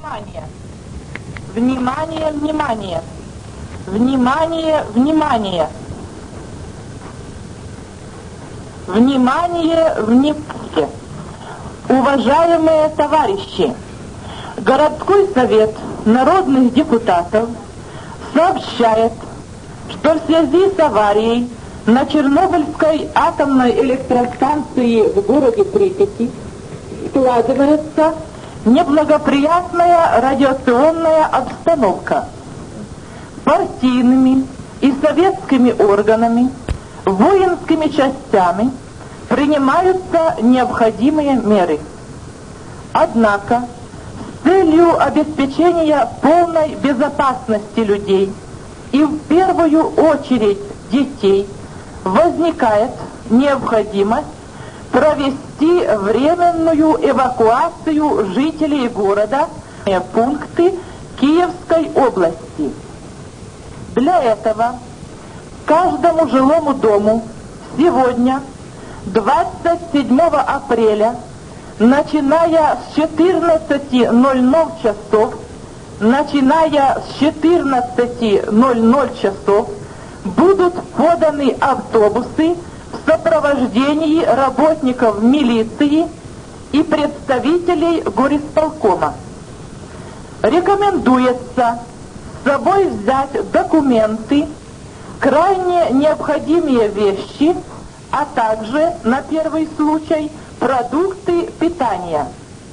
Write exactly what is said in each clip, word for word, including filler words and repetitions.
Внимание! Внимание, внимание! Внимание, внимание! Внимание, внимание! Уважаемые товарищи! Городской совет народных депутатов сообщает, что в связи с аварией на Чернобыльской атомной электростанции в городе Припяти складывается неблагоприятная радиационная обстановка. Партийными и советскими органами, воинскими частями принимаются необходимые меры. Однако, с целью обеспечения полной безопасности людей и в первую очередь детей, возникает необходимость провести временную эвакуацию жителей города в пункты Киевской области. Для этого каждому жилому дому сегодня, двадцать седьмого апреля, начиная с четырнадцати ноль-ноль часов, начиная с четырнадцати ноль-ноль часов, будут поданы автобусы в сопровождении работников милиции и представителей горисполкома. Рекомендуется с собой взять документы, крайне необходимые вещи, а также, на первый случай, продукты питания.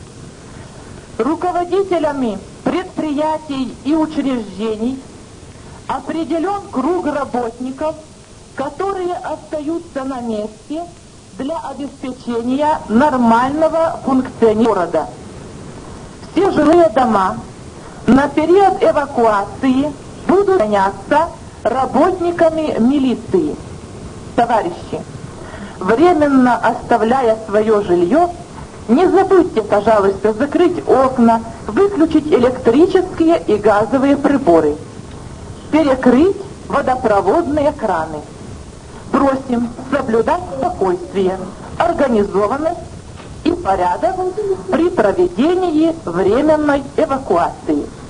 Руководителями предприятий и учреждений определен круг работников, которые остаются на месте для обеспечения нормального функционирования города. Все жилые дома на период эвакуации будут заняться работниками милиции. Товарищи, временно оставляя свое жилье, не забудьте, пожалуйста, закрыть окна, выключить электрические и газовые приборы, перекрыть водопроводные краны. Просим соблюдать спокойствие, организованность и порядок при проведении временной эвакуации.